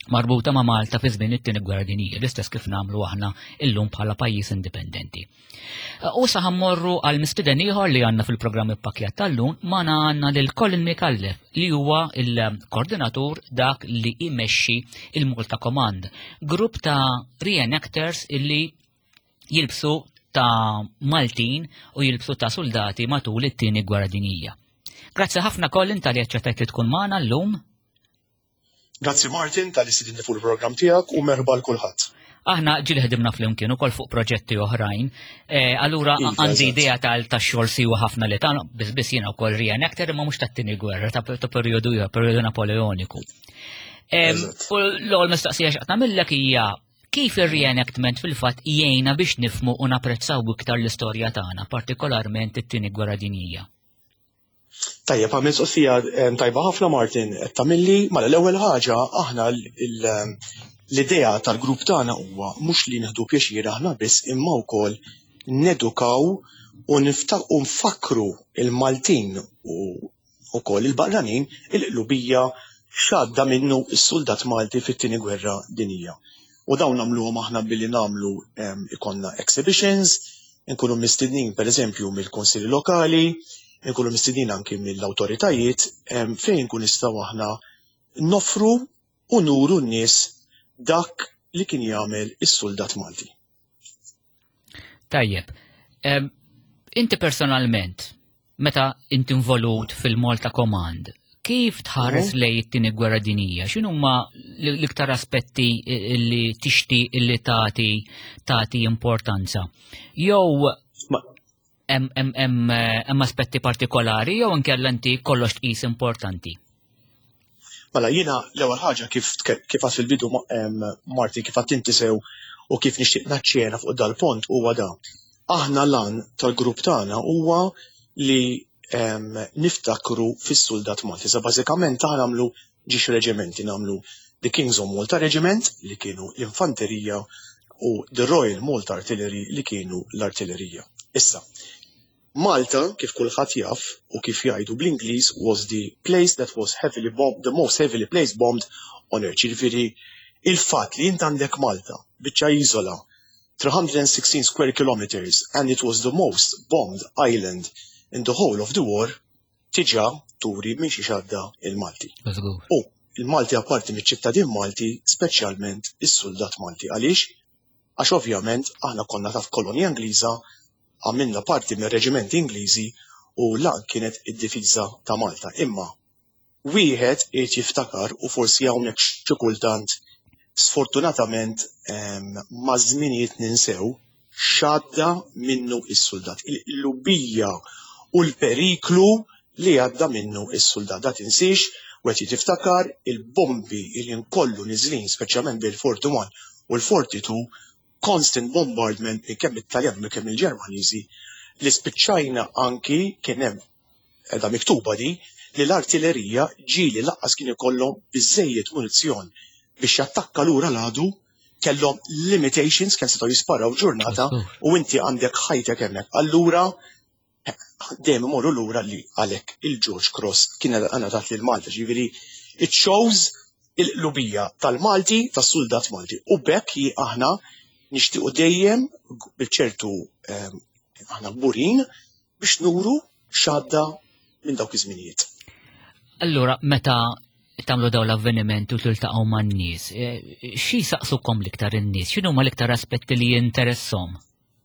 marbuta ma' Malta fi żmien it-tieni gwerra dinjija, l-istess kif nagħmlu aħna llum bħala pajjiż indipendenti. U sa ħammorru għal mistieden ieħor li għandna fil-programm ippakjat tal-lum magħna għandna lil Colin McAuliffe li huwa il-koordinatur dak li jmexxi il-Malta Command, grupp ta' reenactors illi jilbsu ta' Maltin u jilbsu ta' soldati matul it-tieni gwerra dinjija. Grazzi ħafna Colin tal-li aċċettajt li tkun magħna llum. Grazzi Martin tal-li sidinni fuq il-programm tiegħek u merħba l-kulħadd. Aħna ġili ħedimna flimkien ukoll fuq proġetti oħrajn. Allura għandi idea tal-xogħol siwa ħafna li tagħna biss jiena wkoll reenactor imma mhux tat-tieni gwerra ta' perjodu Napoleoniku. U l-ewwel mistaqsija x'qed nagħmilek hija kif ir-reenactment fil-fatt jgħinna biex nifhmu u napprezzaw iktar l-istorja tagħna, partikolarment it-tieni gwerra dinjija. Tajjeb, għamil soqsija tajba ħafna Martin, tamilli mala l-ewwel ħaġa aħna l-idea tal-grupp tagħna huwa mhux li nieħdu pjaċir aħna biss imma wkoll nedukaw u nfakru il-Maltin u wkoll il-Barranin il-qlubija x'għadda minnu s-soldat Malti fit-tieni gwerra dinjija. U dawn nagħmluhom aħna billi nagħmlu ikonna exhibitions, inkunu mistednin pereżempju mill-Kunsilli Lokali, nkunu mistednin anki mill-awtoritajiet fejn kun nistgħu aħna noffru u nuru n-nies dak li kien jagħmel is-soldat Malti. Tajjeb. Inti personalment, meta inti involut fil-Malta Command, kif tħares lejn it-tieni gwerra dinjija? X'inhu huma l-iktar aspetti li tixtieq li tagħti importanza? Jew hemm aspetti partikolari jew inkella inti kollox tqis importanti? Mela jiena l-ewwel ħaġa kif għad fil-bidu Marti kif għad inti sew u kif nixtieq naċċena fuq dal-pont huwa da. Aħna lan tal-grupp tagħna huwa li niftakru fis-soldat Malti. Sa bażikament aħna nagħmlu ġiex reġimenti, nagħmlu the King's of Malta Regiment li kienu l-infanterija u the Royal Malta Artillery li kienu l-artillerija. Issa, Malta, kif kulħadd jaf u kif jgħidu bl-Ingliż, was the place that was heavily bombed, the most heavily placed bombed on earth. Ġifieri il-fatt li int għandek Malta biċċa iżola 316 square kilometers and it was the most bombed island in the whole of the war, tiġa turi minn xi xadda il-Malti. U il-Malti apparti miċ-ċittadin Malti, speċjalment is-soldat Malti. Għaliex? Għax ovvjament aħna konna taf kolonja Ingliża, għamilna parti mir-reġimenti Ingliżi u lan kienet id-difiża ta' Malta. Imma wieħed irid jiftakar u forsi hawnhekk xi kultant sfortunatament ma' żminijiet ninsew x'għadda minnu is-soldat. Il-lubija u l-periklu li għadda minnu is-soldat. Da tinsiex u qed jiftakar il-bombi li nkollu niżlin speċjalment bil-41 u l-42 constant bombardment minn kemm it-Taljan minn kemm il-Ġermaniżi li spiċċajna anki kien hemm qiegħda miktuba di li l-artillerija ġieli laqqas kien ikollhom biżżejjed munizzjon biex jattakka lura l-għadu kellhom limitations kemm setgħu jisparaw ġurnata u inti għandek ħajtek hemmhekk. Allura dejjem imorru lura li għalhekk il-George Cross kien għana taħt lil Malta, ġifieri it shows il-qlubija tal-Malti tas-soldat Malti. U bekk aħna nixtiequ dejjem biċċertu aħna kburin biex nuru x'għadda minn dawk iż-żminijiet. Allura meta tagħmlu dawn l-avvenimenti u tiltaqgħu man-nies, xi saqsukom l-iktar in-nies? X'inhu huma l-iktar aspetti li jinteresshom?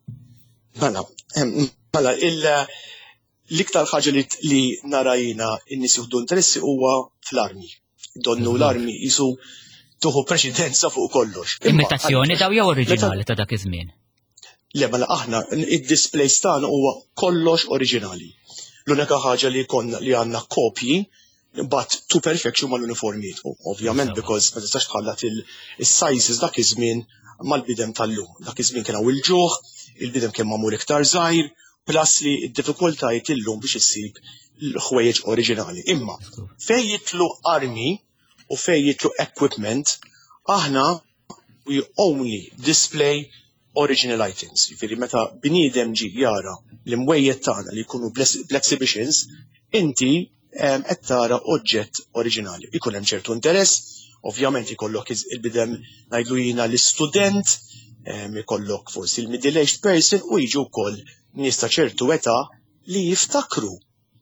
Mela l-iktar ħaġa li narajna in-nies jieħdu interessi huwa fl-armi. Donnu l-armi jisu tuħu preċedenza fuq kollox. Imitazzjoni daw jew oriġinali ta' dak iż-żmien? Le, mela aħna id-displays tagħna huwa kollox oriġinali. L-unika ħaġa li għandna kopji but to perfection mal-uniformijiet. Ovvjament because ma tistax tħallat il-sizes dak iż-żmien mal-bidem tal-lum. Dak iż-żmien kien hawn il-ġuħ, il-bidem kien magħmul iktar żgħir, plus li d-diffikultajiet illum biex issib l-ħwejjeġ oriġinali. Imma fejn jitlu armi u fejn jitlu equipment, aħna we only display original items. Jifieri meta bniedem ġi jara l-imwejjed tagħna li jkunu bl-exhibitions, inti qed tara oġġett oriġinali. Ikun hemm ċertu interess Ovvjament ikollok il-bidem ngħidlu jiena l-istudent, ikollok forsi il-middle-aged person u jiġu wkoll nies ta' ċertu età li jiftakru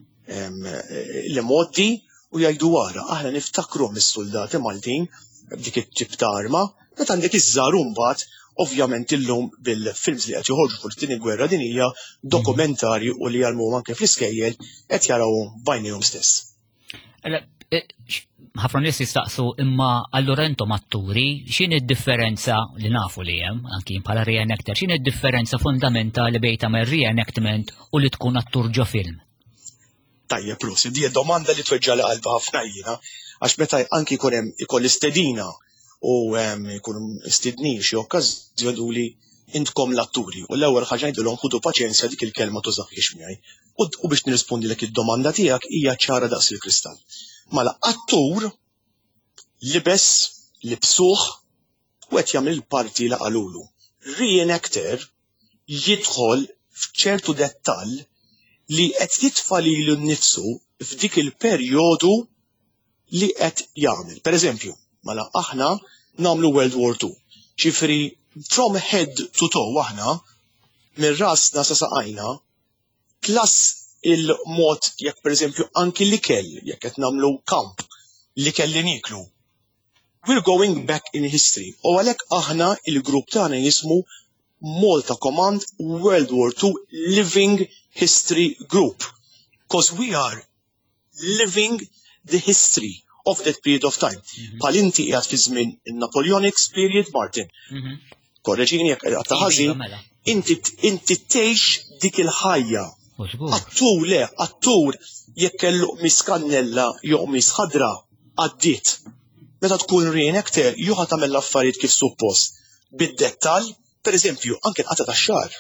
l-modi u jgħidu wara aħna niftakru mis-soldati Maltin dik it-tip ta' arma, meta għandek iż-żgħar mbagħad ovvjament illum bil-films li qed joħorġu fuq it-tieni gwerra din hija dokumentarji u li jarmu anke fl-iskejjel qed jaraw bajnejhom stess. Ħafna nies jistaqsu imma allura intom atturi x'inhi d-differenza li nafu li hemm anki bħala reenactor, x'inhi d-differenza fundamentali bejn tagħmel reenactment u li tkun attur ġo film? Tajjeb Lucy, di domanda li tweġġa li qalba ħafna jiena għax meta anki jkun hemm ikoll istedina u jkun istedni xi okkażjoni li intkom l-atturi u l-ewwel ħaġa ngħidulhom ħudu paċenzja dik il-kelma tużaħiex miegħi. U biex nirrispondilek id-domanda tiegħek hija ċara daqs il-kristall. Mela attur libes libsuh u qed jagħmel il-parti li qalulu. Reenactor jidħol f'ċertu dettall li qed jitfa' lilu nnifsu f'dik il-perjodu li qed jagħmel. Pereżempju, mela aħna nagħmlu World War II. Ġifieri from head to toe aħna minn rasna sa saqajna plus il-mod jekk pereżempju anki l-ikel jekk qed nagħmlu kamp l-ikel li niklu. We're going back in history. U għalhekk aħna il-grupp tagħna jismu Malta Command World War II Living History Group. Because we are living the history of that period of time. Bħal inti qiegħed fi żmien il-Napoleonic period, Martin. Korreġini jekk qed taħażin, inti tgħix dik il-ħajja. Attur jekk kellu miskannella jew misħadra għaddiet. Meta tkun reenactor juħa tagħmel l-affarijiet kif suppost. Bid-dettall, pereżempju, anke l-qata tax-xahar.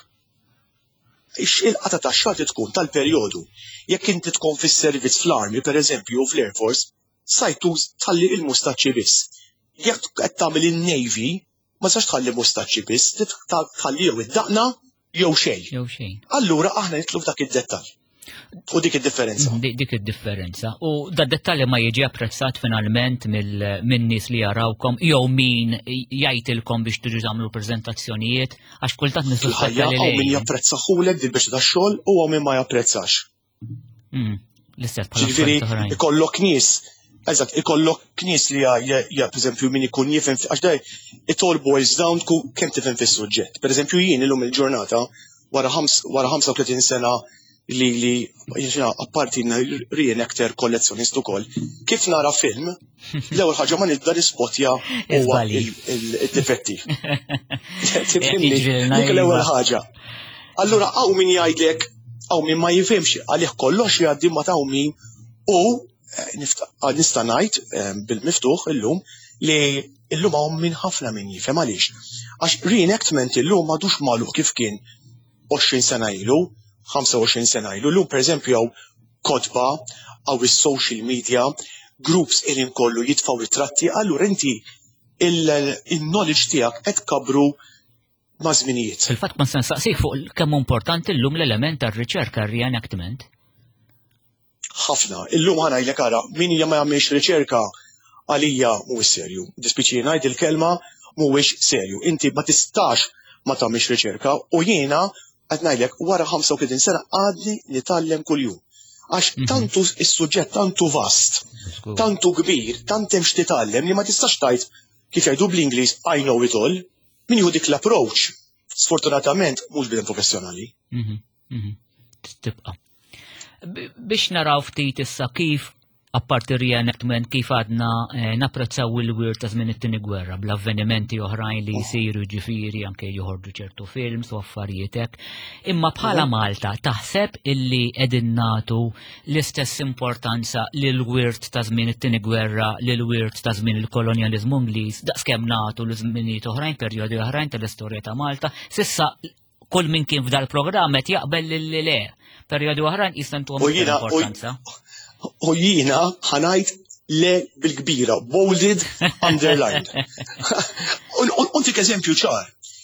Il-qata tax-xahar tkun tal-perjodu. Jekk inti tkun fis-servizz fl-Army, pereżempju, u fl-Air Force, sajtuż tħalli il-mustaċċi biss. Jekk qed tagħmel in-Navy, ma sax tħalli mustaċċi biss, tħalli jew id-daqna jew xejn. Allura aħna nitlu f'dak id-dettall. U dik id-differenza. Dik id-differenza. U da dettalji ma jiġi apprezzat finalment minn nies li jarawkom jew min jgħidilkom biex tiġu tagħmlu preżentazzjonijiet għax kultant nissuspetta li min japprezzahulek dik biex tax-xogħol u min ma japprezzax. L-istess bħala ikollok nies ikollok nies li pereżempju min ikun jifhem għax dej it all boils down to kemm tifhem fis-suġġett. Pereżempju jien illum il-ġurnata wara 35 sena li apparti reenactor kollezzjonist ukoll, kif nara film, l-ewwel ħaġa ma nibda nispotja huwa il-difetti. Tifhimni, dik l-ewwel ħaġa. Allura hawn min jgħidlek hawn min ma jifhimx għalih kollox jgħaddi ma ta' min u nista' ngħid bil-miftuħ illum li illum hawn min ħafna min jifhem għaliex. Għax reenactment illum m'għadux magħluq kif kien 20 sena ilu, 25 sena ilu. Llum pereżempju hawn kotba hawn is-social media, groups ilin kollu jitfgħu ritratti, allura inti il-knowledge tiegħek qed kabru ma' żminijiet. Il-fatt ma nsaqsik fuq kemm importanti llum l-element tar-riċerka reenactment. Ħafna. Illum ħanajlek ara, min hija ma jagħmilx riċerka għalija mhuwiex serju. Dispiċi ngħid il-kelma mhuwiex serju. Inti ma tistax ma tagħmilx riċerka u jiena qed ngħidlek wara 35 sena għadni nitgħallem kuljum. Għax tantu is-suġġett tantu vast, tantu kbir, tant hemm x'titgħallem li ma tistax tgħid kif jgħidu bl-Ingliż I know it all. Min jieħu dik l-approach, sfortunatament mhux bidem professjonali. Tibqa'. Biex naraw ftit issa kif apparti reenactment kif għadna napprezzaw il-wirt ta' żmien it-tieni gwerra bl-avvenimenti oħrajn li jsiru ġifieri anke joħorġu ċertu films u affarijiet hekk. Imma bħala Malta taħseb illi qegħdin nagħtu l-istess importanza lil wirt ta' żmien it-tieni gwerra lil wirt ta' żmien il-kolonjaliżmu Ingliż daqskemm nagħtu l żminijiet oħrajn perjodi oħrajn tal-istorja ta' Malta. Sissa kull min kien f'dal programm qed jaqbel lil le. Perjodi oħrajn jistentu importanza. U jiena ħanajt le bil-kbira, bolded, underlined. Untik eżempju ċar.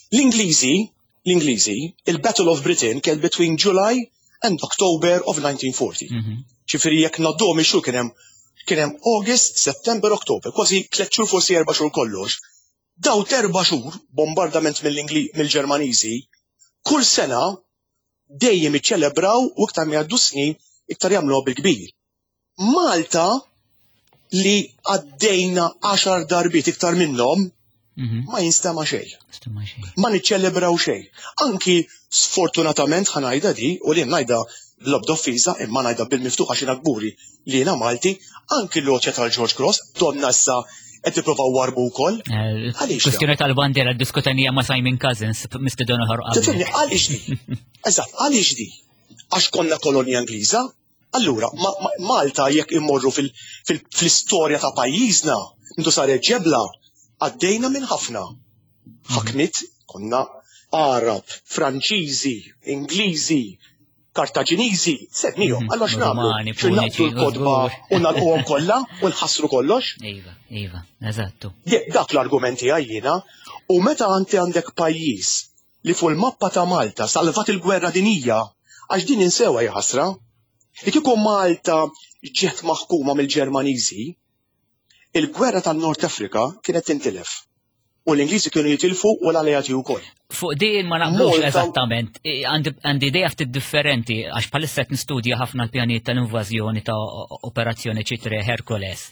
L-Ingliżi, il-Battle of Britain kien between July and October of 1940. Ċifiri jekk naddom ixu kien hemm kien hemm August, September, Oktober, kważi 3 xhur forsi 4 xhur kollox. Daw 4 xhur bombardament mill-Ġermaniżi kull sena dejjem iċċelebraw u iktar ma jgħaddu snin iktar jagħmluha bil-kbir. Malta li għaddejna 10 darbiet iktar minnhom ma jinstema xejn. Ma niċċelebraw xejn. Anki sfortunatament ħanajda di u li ngħidha bl-obda offiża imma ngħidha bil-miftuħa xi gburi li jiena Malti, anki l-loċja tal-George Cross donna issa qed ippruvaw warbu wkoll. Kwestjoni tal-bandiera diskutanija ma' Simon Cousins mistiedona ħarqa. Tifhimni għaliex di? Eżatt, għaliex di? Għax konna kolonja Ingliża? Allura, Malta jekk immorru fl-istorja ta' pajjiżna, intu saret ġebla, għaddejna minn ħafna. Ħaknit konna Arab, Franċiżi, Ingliżi, Kartaġiniżi, sednihom, allura x'nagħmlu? X'naqtu l-kodba u nagħlquhom kollha u nħassru kollox? Iva, eżattu. Dak l-argumenti għajjina u meta għandek pajjiż li fuq il-mappa ta' Malta salvat il-gwerra dinija għax din insewa ħasra. Li kieku Malta ġiet maħkuma mill-Ġermaniżi, il-gwerra tan-Nord Afrika kienet tintilef. U l-Ingliżi kienu jitilfu u l-Alleati wkoll. Fuq din ma naqblux eżattament. Għandi idea ftit differenti għax bħalissa qed nistudja ħafna l-pjanijiet tal-invażjoni ta' operazzjoni ċitre Hercules.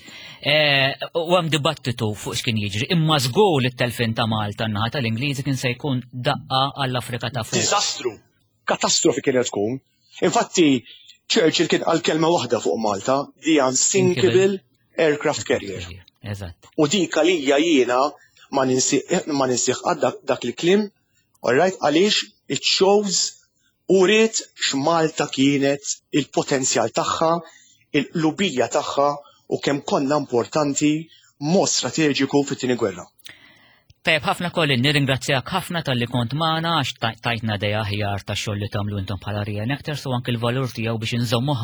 U hemm dibattitu fuq x'kien jiġri. Imma żgur it-telfin ta' Malta n-naħa tal-Ingliżi kien se jkun daqqa għall-Afrika ta' fuq. Diżastru. Katastrofi kienet tkun. Infatti Churchill kien qal kelma waħda fuq Malta, the unsinkable aircraft carrier. U dik għalija jiena ma ninsieħ dak il-klim, alright, għaliex it shows u rrit x'Malta kienet il-potenzjal tagħha, il-qlubija tagħha u kemm konna importanti mod strateġiku fit-tieni gwerra. Tajb, ħafna kolli nirringrazzjak ħafna tal-li kont magħna għax tajtna dejja aħjar tax-xogħol li tagħmlu intom bħala Ria Nectar u anke l-valur tiegħu biex nżommu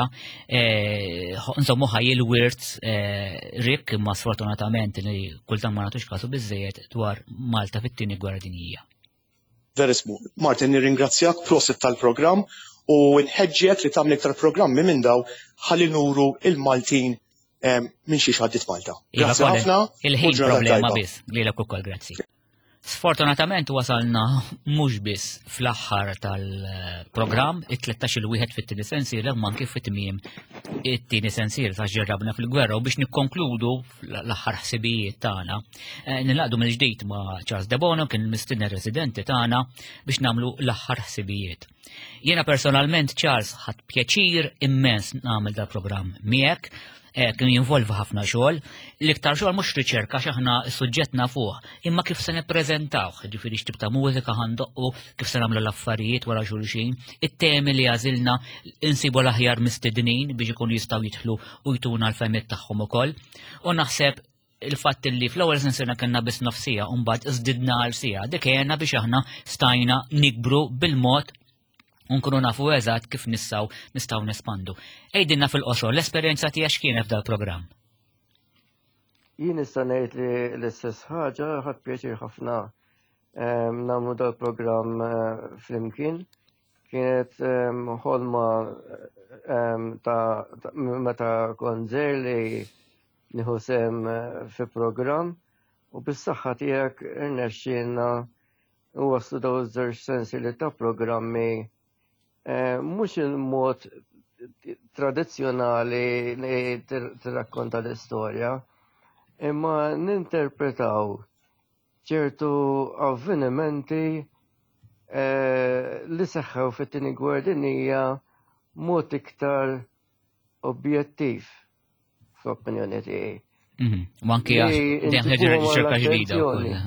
ħajja l-wirt rik imma sfortunatament li kultant ma nagħtux kasu biżżejjed dwar Malta fit-tieni gwerra dinjija. Very smooth. Martin, nirringrazzjak proset tal-programm u nħeġġek li tagħmel iktar programmi minn daw ħalli nuru il-Maltin minn xi ħaddit Malta. Grazzi ħafna. Il-ħin problema biss, lilek ukoll grazzi. Sfortunatament wasalna mhux biss fl-aħħar tal-programm, it-13 il-wieħed fit-tieni sensier ma kif fit-tmiem it-tieni sensier ta' ġerrabna fil-gwerra u biex nikkonkludu l-aħħar ħsibijiet tagħna. Nilaqdu mill-ġdid ma' Charles De Bono kien il-mistiedna residenti tagħna biex nagħmlu l-aħħar ħsibijiet. Jiena personalment Charles ħadd pjaċir immens nagħmel dal-programm miegħek. Kien jinvolva ħafna xogħol, l-iktar xogħol mhux riċerka x'aħna suġġettna fuq, imma kif se nippreżentawh, ġifieri x'tib ta' mużika ħandoqqu, kif se nagħmlu l-affarijiet wara xulxin, it-temi li għażilna insibu l-aħjar mistednin biex ikunu jistgħu jidħlu u jtuna l-fehmiet tagħhom ukoll. U naħseb il-fatt li fl-ewwel sensina kellna biss nofsija u mbagħad iżdidna għal sija, dik għenna biex aħna stajna nikbru bil-mod unkunu nafu eżatt kif nistgħu nespandu. Ejdinna fil-qosor l-esperjenza tiegħek x'kienet f'dal programm? Jien nista' ngħid li l-istess ħaġa ħadd pjaċir ħafna nagħmlu dal-programm flimkien. Kienet ħolma ta' meta kont żgħir li nieħu sem fi programm u bis-saħħa tiegħek irnexxielna waslu daw iż-żewġ sensi li ta' programmi mhux il-mod tradizzjonali li tirrakkonta l-istorja, imma ninterpretaw ċertu avvenimenti li seħħew fit-tieni gwerra dinjija mod iktar objettiv fl-opinjoni tiegħi. Anke riċerka ġdida.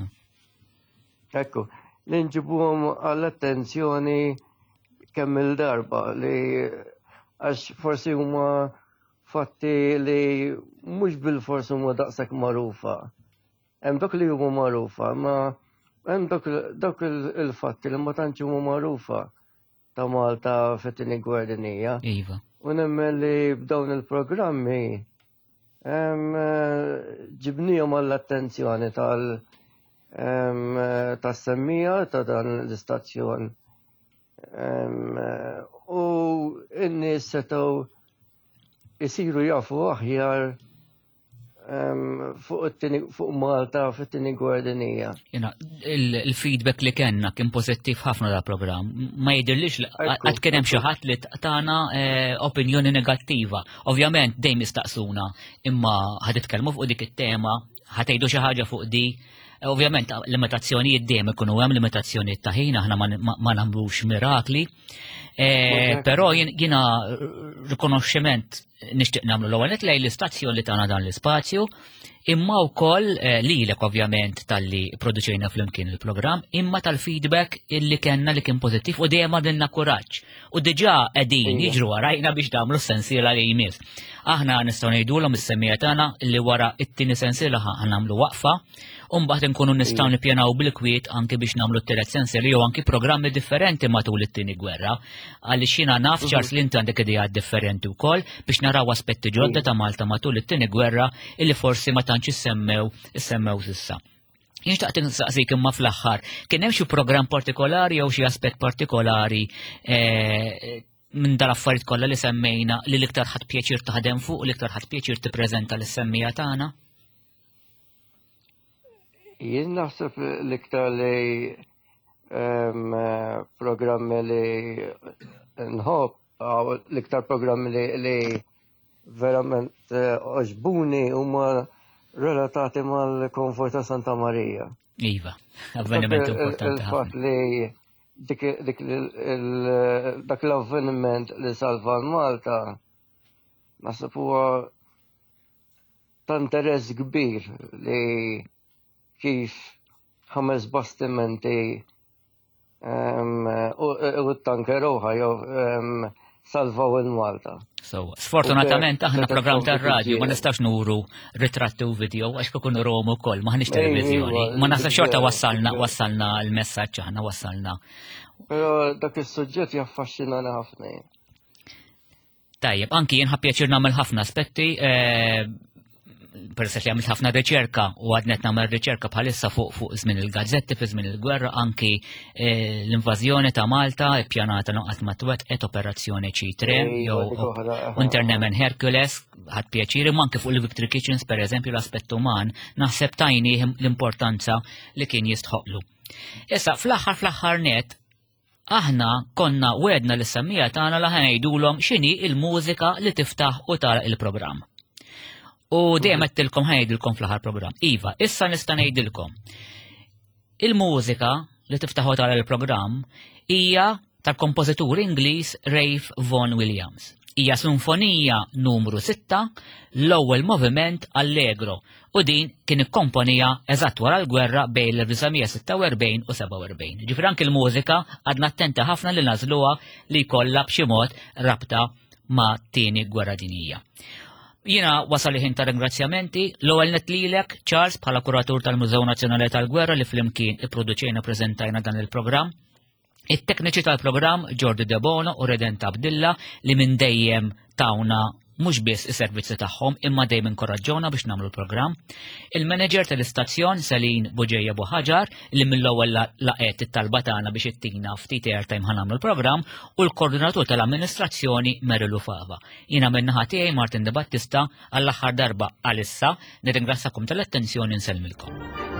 Ekku, li nġibuhom għall-attenzjoni kemm il-darba li għax forsi huma fatti li mhux bil-forsi huma daqshekk magħrufa. Hemm dak li huma magħrufa, ma hemm dak il-fatti li ma tantx huma magħrufa ta' Malta fit-tieni gwerra dinjija. Iva. U nemmen li b'dawn il-programmi ġibnihom għall-attenzjoni tas-semmija ta' dan l-istazzjon. U n-nies setgħu isiru jafu aħjar fuq Malta fit-tieni gwardinija. Il-feedback li kellna kien pożittiv ħafna da program. Ma jidhirlix qatt kien hemm xi ħadd li tagħna opinjoni negattiva. Ovvjament dejjem jistaqsuna imma ħad itkellmu fuq dik it-tema, ħad tgħidu xi ħaġa fuq di. Ovvjament limitazzjonijiet dejjem ikunu hemm limitazzjonijiet ta' ħin aħna ma nagħmlux mirakli. Però jiena rikonoxximent nixtieq nagħmlu l-ewwel lejn l-istazzjon li tagħna dan l-ispazju, imma wkoll lilek ovvjament talli produċejna flimkien il-programm, imma tal-feedback illi kellna li kien pożittiv u dejjem għadilna kuraġġ. U diġà qegħdin jiġru warajna biex tagħmlu s-sensiela li jmiss. Aħna nistgħu ngħidulhom is-semmija tagħna li wara t-tieni sensiela ħanamlu waqfa, u mbagħad inkunu nistgħu nippjanaw bil-kwiet anke biex nagħmlu t-tielet sensiela jew anke programmi differenti matul it-tieni gwerra. Għaliex jiena naf Charles li inti għandek idejat differenti wkoll biex naraw aspetti ġodda ta' Malta matul it-tieni gwerra illi forsi ma tantx issemmew s'issa. Jien xtaqt nistaqsik imma fl-aħħar, kien hemm xi programm partikolari jew xi aspett partikolari minn dal-affarijiet kollha li semmejna li l-iktar ħadd pjaċir taħdem fuq u l-iktar ħadd pjaċir tippreżenta lis-semmija tagħna? Jien naħseb l-iktar li programmi li nħobb l-iktar programmi li verament oġbuni huma relatati mal-konvoj ta' Santa Marija. Iva, avveniment importanti il-fatt li dak l-avveniment li salva l-Malta naħseb huwa ta' interess kbir li kif 5 bastimenti u t-tanker jew salvaw il-Malta. Sfortunatament aħna programm tar-radju ma nistax nuru ritratti u video għax kikun rom ukoll maħniex televiżjoni. Ma nasa xorta wassalna l-messaġġ aħna wassalna. Però dak is-suġġett jaffaxxinani ħafna. Tajjeb, anki jien ħappjaċir nagħmel ħafna aspetti peress li għamilt ħafna riċerka u għadnet nagħmel riċerka bħalissa fuq żmien il-gazzetti fi żmien il-gwerra anki l-invażjoni ta' Malta ppjanata noqgħod ma twettqet operazzjoni C3 jew Internemen Hercules ħadd pjaċir imma anke fuq il-Victory Kitchens pereżempju l-aspett uman naħseb tajni l-importanza li kien jistħoqlu. Issa fl-aħħar net aħna konna wedna l-semmija tagħna li ħanejdulhom x'inhi il-mużika li tiftaħ u tara il-programm. U dejjem qedtilkom ħajdilkom fl-aħħar programm. Iva, issa nista' ngħidilkom. Il-mużika li tiftaħu tara l-programm hija tal-kompożitur Ingliż Ralph Vaughan Williams. Hija sinfonija numru 6, l-ewwel moviment Allegro, u din kien ikkomponija eżatt wara l-gwerra bejn l-1946 u 47. Ġifier anke l-mużika għadna attenti ħafna li nażluha li jkollha b'xi mod rabta ma' tieni gwerra dinjija. Jiena wasal ħin ta' ringrazzjamenti, l-ewwel netlilek Charles bħala kuratur tal-Mużew Nazzjonali tal-Gwerra li flimkien ipproduċejna preżentajna dan il-programm. It-tekniċi tal-programm Jordi De Bono u Redenta Abdilla li minn dejjem tawna mhux biss is-servizzi tagħhom imma dejjem inkoraġġawna biex nagħmlu l-programm. Il-manager tal-istazzjon Selin Buġejja Buħaġar li mill-ewwel laqgħet it-talba tagħna biex ittina ftit airtime ħanamlu l-programm u l-koordinatur tal-amministrazzjoni Merilu Fava. Jiena min-naħa tiegħi Martin De Battista għall-aħħar darba għalissa nirringrazzjakom tal-attenzjoni nsellmilkom.